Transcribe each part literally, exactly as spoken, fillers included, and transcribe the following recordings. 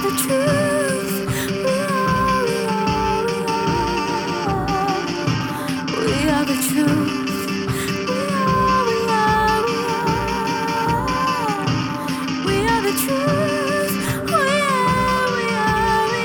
the truth. We are, we are, we are. We are the truth. We are, we are, we are. We are the truth. We are, we are, we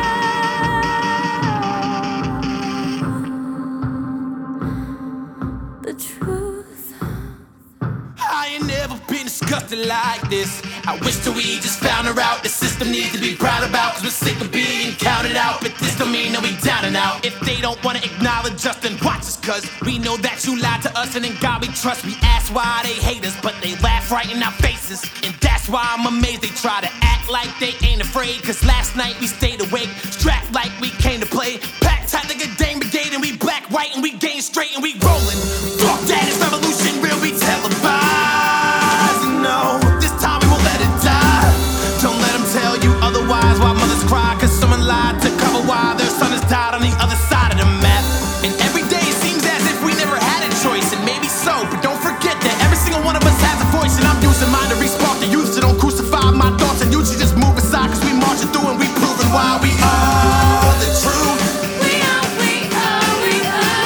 are. The truth. I ain't never been disgusted like this. I wish that we just found her out. The system needs to be proud about, cause we're sick of being counted out. But this don't mean that we down and out. If they don't wanna acknowledge us, then watch us, cause we know that you lied to us, and in God we trust. We ask why they hate us, but they laugh right in our faces. And that's why I'm amazed they try to act like they ain't afraid. Cause last night we stayed awake, strapped like we came to play, packed tight like a Dame Brigade, and we black, white, and we game straight, and we rollin'. Fuck that, it's revolution, real, we televised. No, this time we won't let it die. Don't let them tell you otherwise. Why mothers cry, cause someone lied to cover why their son has died on the other side of the map. And every day seems as if we never had a choice, and maybe so, but don't forget that every single one of us has a voice. And I'm using mine to re-spark the youth, so don't crucify my thoughts, and you should just move aside, cause we marching through and we proving why we are the truth. We are, we are, we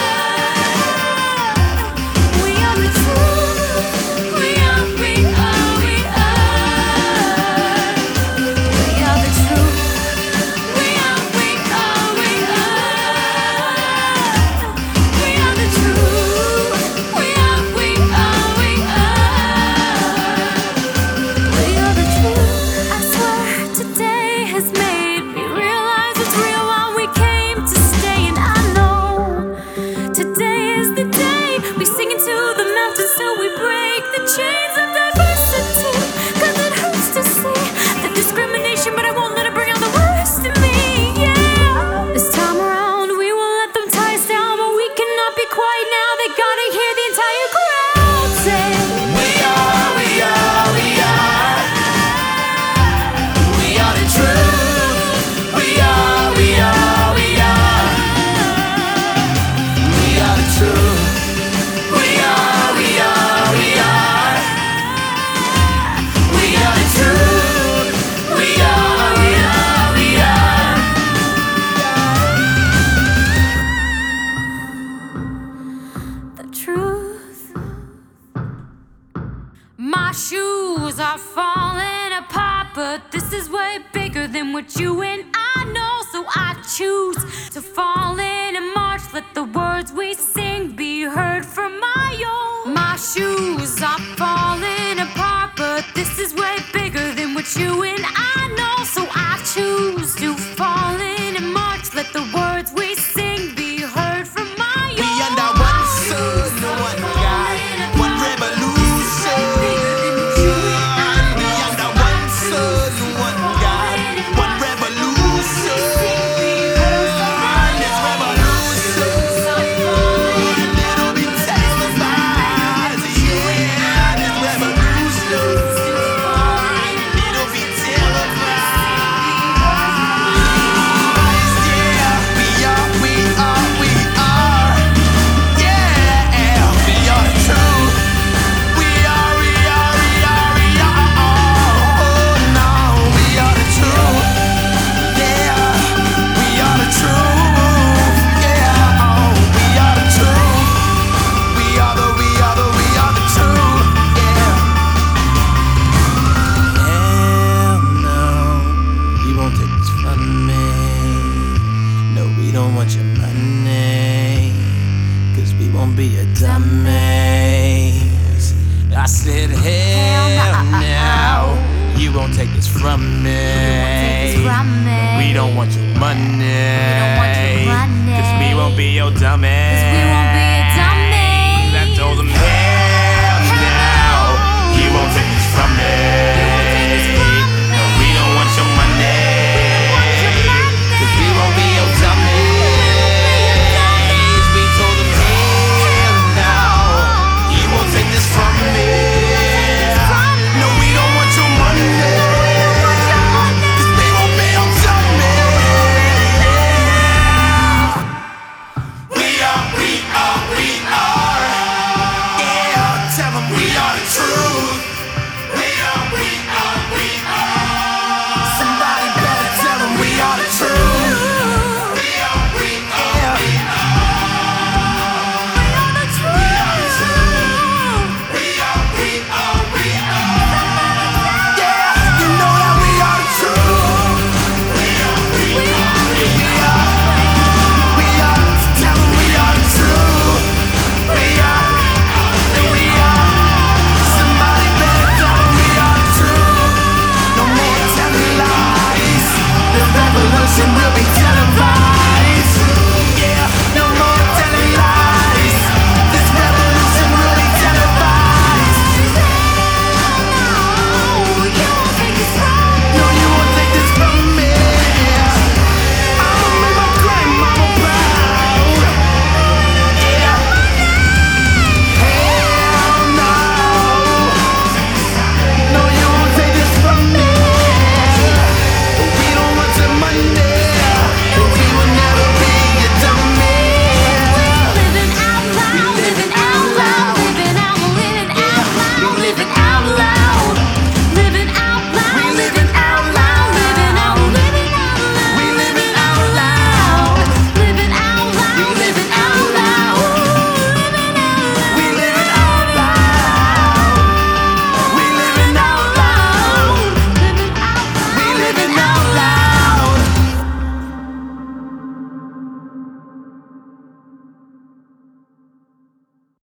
are. We are the truth. We are, we are, we are. We are the truth. We are, we are, we are. We are the truth. We are, we are, we are. We are the truth. I swear today has made me realize it's real while we came to stay. And I know today is the day we sing into the mountains till we break the chains of diversity. Cause it hurts to see the discrimination, but I won't let it bring out the worst in me. Yeah. This time around we will let them tie us down, but we cannot be quiet now. They gotta hear the entire crowd say, We are, we are, we are. We are the truth. We are, we are, we are. We are the truth. We are, we are, we are. We are the truth. We are, we are, we are. the truth. My shoes are falling apart, but this is way bigger than what you and I know. So I choose to fall in and march. Let the words we sing be heard from my own. My shoes are falling apart, but this is way bigger than what you and I know. So I choose to fall in and march. Let the words we sing be heard from my own. We under one sun, one God, one revolution. We under one sun, one God, one revolution. This revolution, it'll be televised. Yeah, this revolution, it'll be televised. Yeah, we are, we are, we are. Yeah, we are the truth. We are, we are, we are, we are. Oh no, we are the truth. Yeah, we are the truth. Yeah, oh, we are the truth. We are the, we are the, we are the truth. Yeah. Hell no, you won't take this from me. No, we don't want your money, cause we won't be your dummies. I said, hell no, you won't take this from me. We don't want your money, cause we won't be your dummies. I told them, hell no, you won't take this from me.